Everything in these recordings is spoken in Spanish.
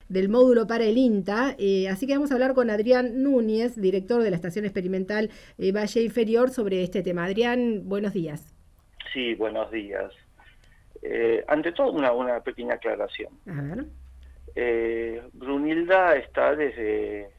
del módulo para el INTA, así que vamos a hablar con Adrián Núñez, director de la Estación Experimental Valle Inferior, sobre este tema. Adrián, buenos días. Sí, buenos días. Ante todo, una pequeña aclaración. A ver. Brunilda está desde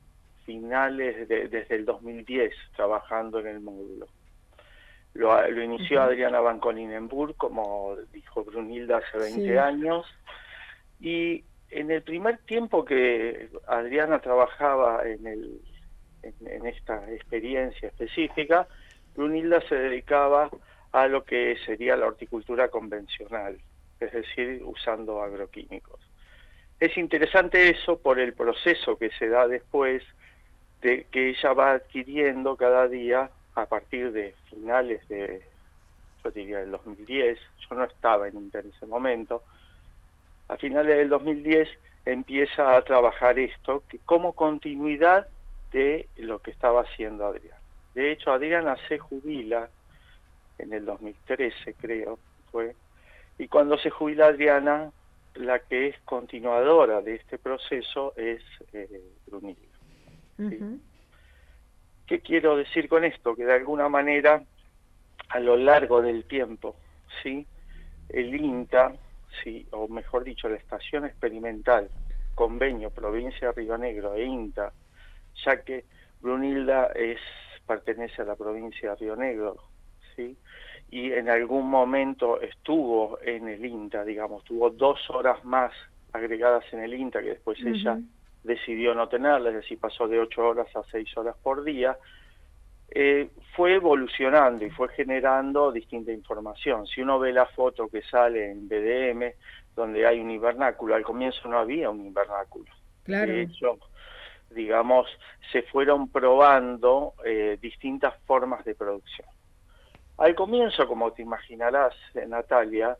desde el 2010 trabajando en el módulo. Lo inició Adriana Banconinenburg, como dijo Brunilda, hace 20 años, y en el primer tiempo que Adriana trabajaba en esta experiencia específica, Brunilda se dedicaba a lo que sería la horticultura convencional, es decir, usando agroquímicos. Es interesante eso por el proceso que se da después, de que ella va adquiriendo cada día a partir de finales de, yo diría, del 2010, yo no estaba en Inter en ese momento, a finales del 2010 empieza a trabajar esto como continuidad de lo que estaba haciendo Adriana. De hecho, Adriana se jubila en el 2013, creo, fue, y cuando se jubila Adriana, la que es continuadora de este proceso es Brunilda. ¿Sí? ¿Qué quiero decir con esto? Que de alguna manera, a lo largo del tiempo, ¿sí?, el INTA, ¿sí?, o mejor dicho, la Estación Experimental, Convenio Provincia de Río Negro e INTA, ya que Brunilda pertenece a la provincia de Río Negro, ¿sí?, y en algún momento estuvo en el INTA, digamos, tuvo 2 horas más agregadas en el INTA, que después ella decidió no tenerla, es decir, pasó de 8 horas a 6 horas por día. Fue evolucionando y fue generando distinta información. Si uno ve la foto que sale en BDM, donde hay un invernáculo, al comienzo no había un invernáculo. Claro. De hecho, digamos, se fueron probando distintas formas de producción. Al comienzo, como te imaginarás, Natalia,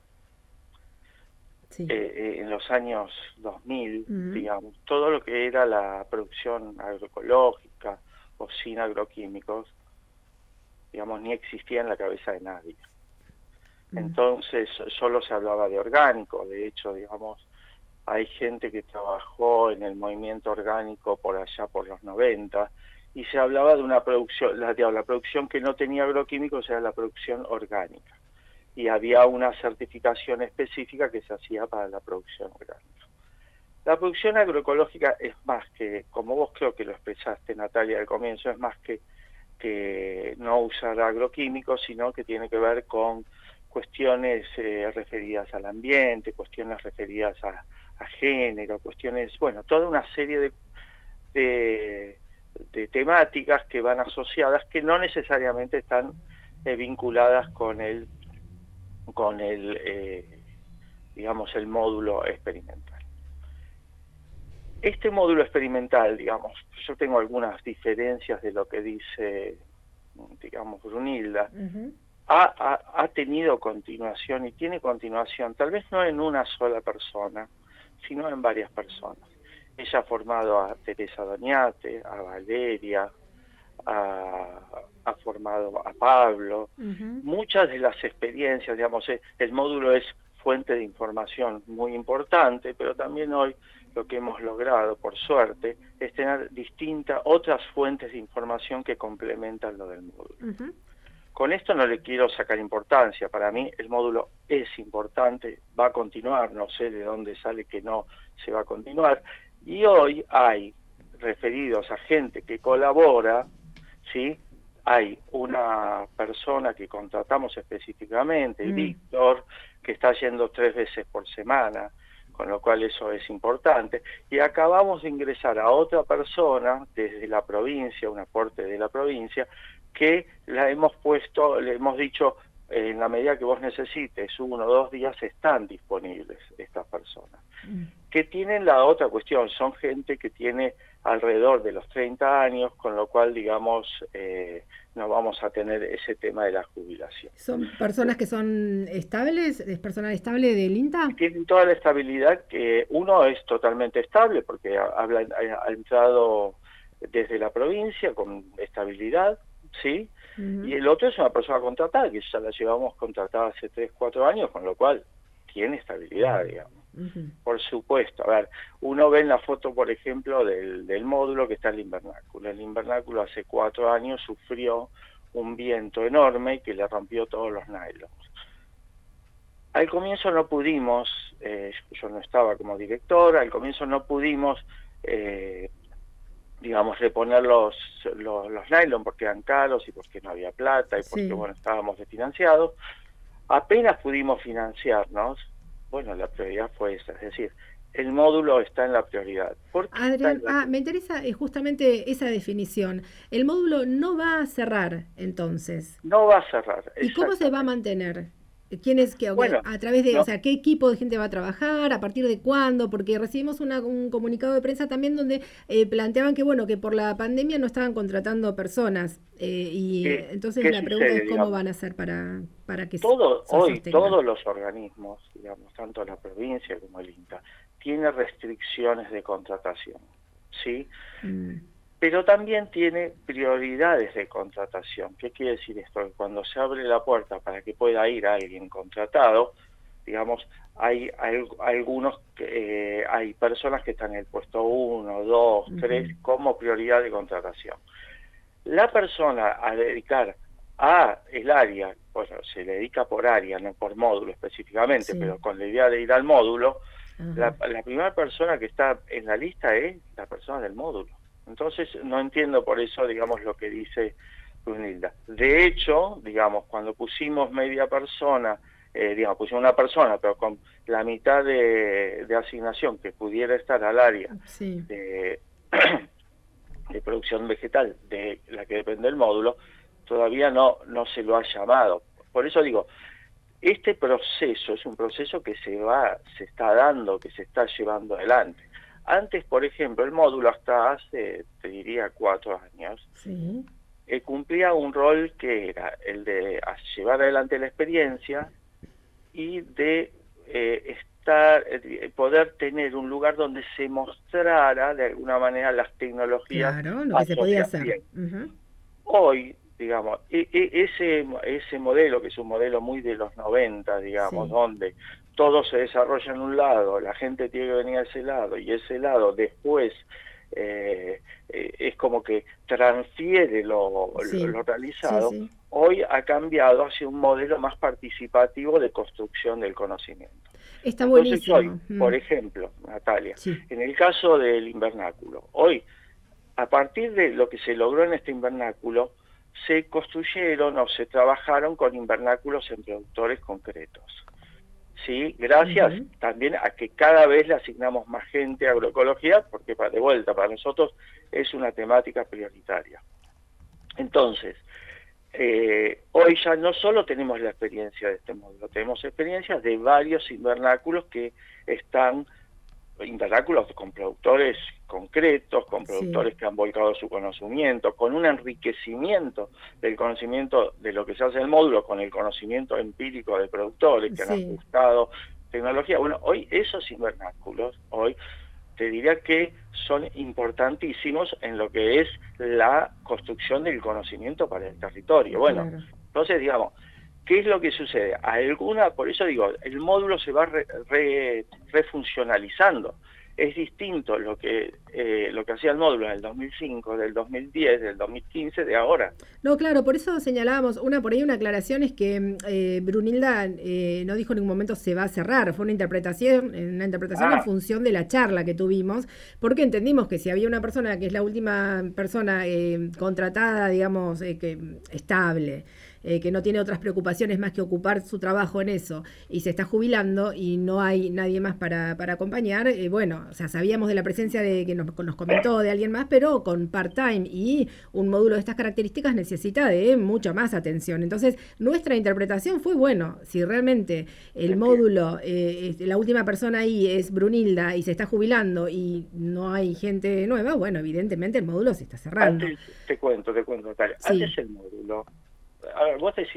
en los años 2000, digamos, todo lo que era la producción agroecológica o sin agroquímicos, digamos, ni existía en la cabeza de nadie. Entonces, solo se hablaba de orgánico. De hecho, digamos, hay gente que trabajó en el movimiento orgánico por allá por los 90, y se hablaba de una producción, la producción que no tenía agroquímicos era la producción orgánica. Y había una certificación específica que se hacía para la producción orgánica. La producción agroecológica es más que, como vos creo que lo expresaste, Natalia, al comienzo, es más que no usar agroquímicos, sino que tiene que ver con cuestiones referidas al ambiente, cuestiones referidas a género, cuestiones, bueno, toda una serie de temáticas que van asociadas, que no necesariamente están vinculadas con digamos, el módulo experimental. Este módulo experimental, digamos, yo tengo algunas diferencias de lo que dice, digamos, Brunilda, ha tenido continuación y tiene continuación, tal vez no en una sola persona, sino en varias personas. Ella ha formado a Teresa Doñate, a Valeria, ha formado a Pablo. Muchas de las experiencias, digamos, el módulo es fuente de información muy importante, pero también hoy lo que hemos logrado, por suerte, es tener otras fuentes de información que complementan lo del módulo. Con esto no le quiero sacar importancia. Para mí el módulo es importante, va a continuar, no sé de dónde sale que no se va a continuar. Y hoy hay, referidos a gente que colabora, ¿sí?, hay una persona que contratamos específicamente, Víctor, que está yendo 3 veces por semana, con lo cual eso es importante. Y acabamos de ingresar a otra persona desde la provincia, un aporte de la provincia, que la hemos puesto, le hemos dicho, en la medida que vos necesites, 1 o 2 días están disponibles estas personas. Que tienen la otra cuestión, son gente que tiene alrededor de los 30 años, con lo cual, digamos, no vamos a tener ese tema de la jubilación. ¿Son personas que son estables? ¿Es personal estable del INTA? Tienen toda la estabilidad, que uno es totalmente estable, porque ha entrado desde la provincia con estabilidad, ¿sí? Y el otro es una persona contratada, que ya la llevamos contratada hace 3, 4 años, con lo cual tiene estabilidad, digamos. Por supuesto, a ver, uno ve en la foto, por ejemplo, del módulo que está el invernáculo. El invernáculo hace 4 años sufrió un viento enorme que le rompió todos los nylons. Al comienzo no pudimos, yo no estaba como director, al comienzo no pudimos, digamos, reponer los nylon porque eran caros y porque no había plata y porque, bueno, estábamos desfinanciados. Apenas pudimos financiarnos, bueno, la prioridad fue esa, es decir, el módulo está en la prioridad. Adrián, me interesa justamente esa definición. El módulo no va a cerrar, entonces. No va a cerrar. ¿Y cómo se va a mantener? ¿Quién es que, bueno, a través de, o sea, qué equipo de gente va a trabajar, a partir de cuándo? Porque recibimos un comunicado de prensa también donde planteaban que, bueno, que por la pandemia no estaban contratando personas. Entonces la pregunta es cómo van a hacer para que hoy todos los organismos, digamos, tanto la provincia como el INTA, tiene restricciones de contratación, ¿sí? Pero también tiene prioridades de contratación. ¿Qué quiere decir esto? Que cuando se abre la puerta para que pueda ir alguien contratado, digamos, hay hay personas que están en el puesto 1, 2, 3 como prioridad de contratación. La persona a dedicar a el área, bueno, se le dedica por área, no por módulo específicamente, pero con la idea de ir al módulo, la primera persona que está en la lista es la persona del módulo. Entonces, no entiendo por eso, digamos, lo que dice Brunilda. De hecho, digamos, cuando pusimos media persona, digamos, pusimos una persona, pero con la mitad de asignación que pudiera estar al área de producción vegetal, de la que depende del módulo, todavía no se lo ha llamado. Por eso digo, este proceso es un proceso que se está dando, que se está llevando adelante. Antes, por ejemplo, el módulo hasta hace, te diría, 4 años, cumplía un rol que era el de llevar adelante la experiencia y de poder tener un lugar donde se mostrara de alguna manera las tecnologías. Claro, lo que se podía hacer. Hoy, digamos, ese modelo, que es un modelo muy de los 90, digamos, donde todo se desarrolla en un lado, la gente tiene que venir a ese lado, y ese lado después es como que transfiere lo realizado, hoy ha cambiado hacia un modelo más participativo de construcción del conocimiento. Está buenísimo. Entonces hoy, por ejemplo, Natalia, en el caso del invernáculo, hoy, a partir de lo que se logró en este invernáculo, se construyeron o se trabajaron con invernáculos en productores concretos. Sí, gracias también a que cada vez le asignamos más gente a agroecología, porque para nosotros es una temática prioritaria. Entonces, hoy ya no solo tenemos la experiencia de este módulo, tenemos experiencias de varios invernáculos que están, invernáculos con productores concretos, con productores que han volcado su conocimiento, con un enriquecimiento del conocimiento de lo que se hace en el módulo, con el conocimiento empírico de productores que han ajustado tecnología. Bueno, hoy esos invernáculos, hoy te diría que son importantísimos en lo que es la construcción del conocimiento para el territorio. Bueno, entonces, digamos, ¿qué es lo que sucede? Por eso digo, el módulo se va refuncionalizando. Es distinto lo que hacía el módulo en el 2005, del 2010, del 2015, de ahora. No, claro, por eso señalábamos, por ahí una aclaración es que Brunilda no dijo en ningún momento se va a cerrar, fue una interpretación en función de la charla que tuvimos, porque entendimos que si había una persona que es la última persona contratada, digamos, estable, que no tiene otras preocupaciones más que ocupar su trabajo en eso, y se está jubilando y no hay nadie más para acompañar, o sea, sabíamos de la presencia que nos comentó de alguien más, pero con part-time y un módulo de estas características necesita de mucha más atención. Entonces, nuestra interpretación fue, si realmente el módulo, la última persona ahí es Brunilda y se está jubilando y no hay gente nueva, evidentemente el módulo se está cerrando. Te cuento, Natalia. Antes el módulo, a ver, vos decís,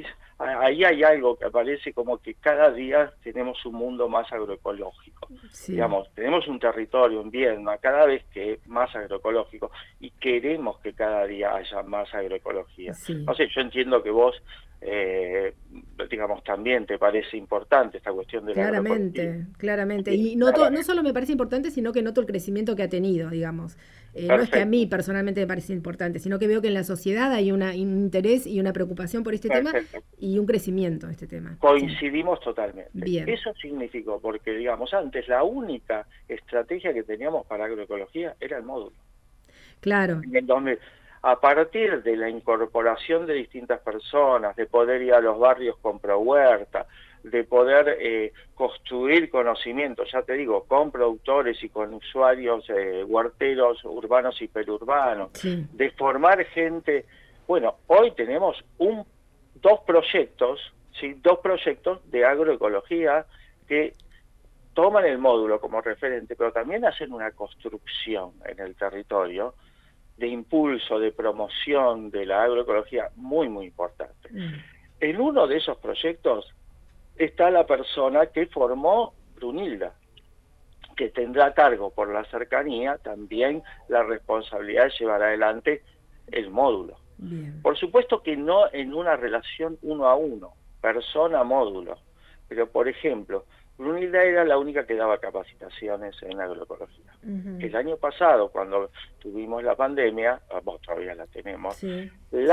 ahí hay algo que aparece como que cada día tenemos un mundo más agroecológico. Sí. Digamos, tenemos un territorio, un Viedma, cada vez que es más agroecológico y queremos que cada día haya más agroecología. Sí. No sé, yo entiendo que vos, digamos, también te parece importante esta cuestión de la agroecología. Claramente. Sí, Y noto, no solo me parece importante, sino que noto el crecimiento que ha tenido, digamos. No es que a mí personalmente me parece importante, sino que veo que en la sociedad hay un interés y una preocupación por este tema y un crecimiento de este tema. Coincidimos totalmente. Bien. Eso significó, porque digamos, antes la única estrategia que teníamos para agroecología era el módulo. Claro. En donde, a partir de la incorporación de distintas personas, de poder ir a los barrios con prohuerta, de poder construir conocimientos, ya te digo, con productores y con usuarios huerteros urbanos y periurbanos, sí. de formar gente. Bueno, hoy tenemos dos proyectos de agroecología que toman el módulo como referente, pero también hacen una construcción en el territorio de impulso, de promoción de la agroecología muy, muy importante. En uno de esos proyectos está la persona que formó Brunilda, que tendrá a cargo por la cercanía también la responsabilidad de llevar adelante el módulo. Bien. Por supuesto que no en una relación uno a uno, persona-módulo, pero por ejemplo, Brunilda era la única que daba capacitaciones en agroecología. El año pasado, cuando tuvimos la pandemia, vos todavía la tenemos, sí.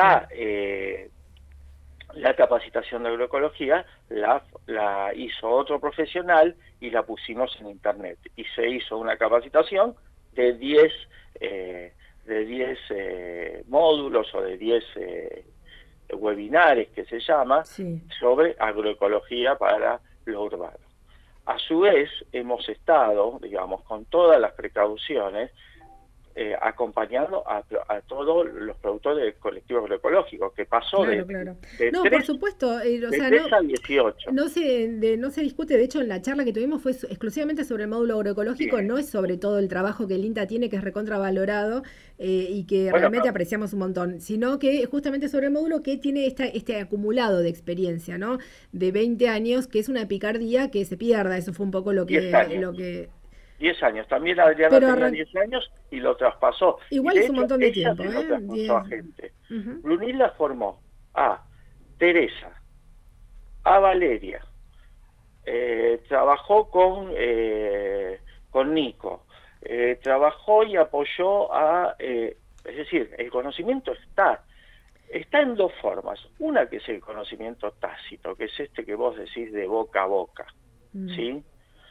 La capacitación de agroecología la hizo otro profesional y la pusimos en internet. Y se hizo una capacitación de 10 módulos o de 10 webinares que se llama sobre agroecología para lo urbano. A su vez, hemos estado, digamos, con todas las precauciones, acompañando a todos los productores del colectivo agroecológico, que pasó de no, 3, por supuesto, a 18. No se discute, de hecho en la charla que tuvimos fue exclusivamente sobre el módulo agroecológico, no es sobre todo el trabajo que el INTA tiene, que es recontravalorado y que realmente apreciamos un montón, sino que justamente sobre el módulo que tiene este acumulado de experiencia, ¿no? De 20 años, que es una picardía que se pierda, eso fue un poco lo que 10 años. También Adriana tenía 10 años y lo traspasó. Igual es un montón de tiempo, lo traspasó a gente. Brunilda formó a Teresa, a Valeria, trabajó con Nico, trabajó y apoyó es decir, el conocimiento está en dos formas. Una que es el conocimiento tácito, que es este que vos decís de boca a boca, ¿sí?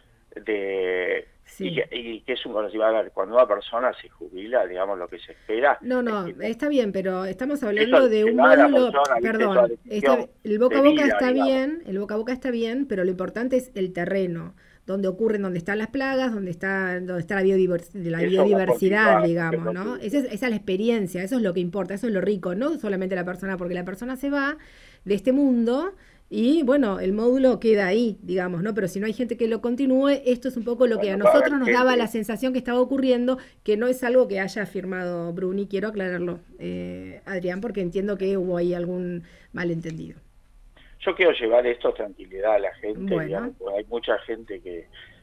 Y que es un conocimiento, cuando una persona se jubila, digamos, lo que se espera. No, está bien, pero estamos hablando de un módulo, perdón, el boca a boca está bien, el boca a boca está bien, pero lo importante es el terreno, donde están las plagas, donde está la biodiversidad, digamos, ¿no? Esa es la experiencia, eso es lo que importa, eso es lo rico, no solamente la persona, porque la persona se va de este mundo y bueno, el módulo queda ahí, digamos, ¿no? Pero si no hay gente que lo continúe, esto es un poco lo que a nosotros nos daba la sensación que estaba ocurriendo, que no es algo que haya firmado Bruni, quiero aclararlo, Adrián, porque entiendo que hubo ahí algún malentendido. Yo quiero llevar esto tranquilidad a la gente, digamos, hay mucha gente que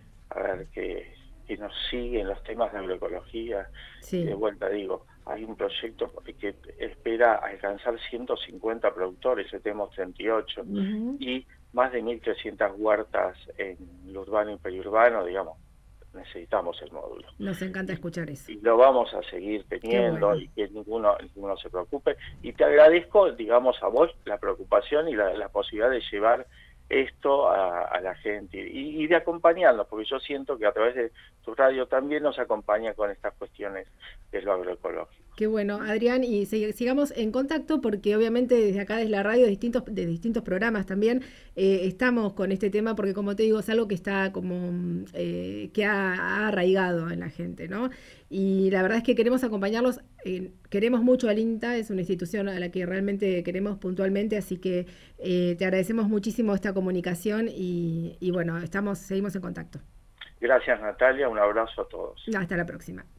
nos sigue en los temas de agroecología, de vuelta digo, hay un proyecto que espera alcanzar 150 productores, tenemos 38, y más de 1.300 huertas en lo urbano y periurbano, digamos, necesitamos el módulo. Nos encanta escuchar eso. Y lo vamos a seguir teniendo y que ninguno se preocupe. Y te agradezco, digamos, a vos la preocupación y la posibilidad de llevar esto a la gente y de acompañarnos, porque yo siento que a través de tu radio también nos acompaña con estas cuestiones de lo agroecológico. Qué bueno, Adrián, y sigamos en contacto porque obviamente desde acá, desde la radio, de distintos programas también, estamos con este tema porque como te digo, es algo que está como, que ha arraigado en la gente, ¿no? Y la verdad es que queremos acompañarlos, queremos mucho al INTA, es una institución a la que realmente queremos puntualmente, así que te agradecemos muchísimo esta comunicación y bueno, seguimos en contacto. Gracias, Natalia, un abrazo a todos. Hasta la próxima.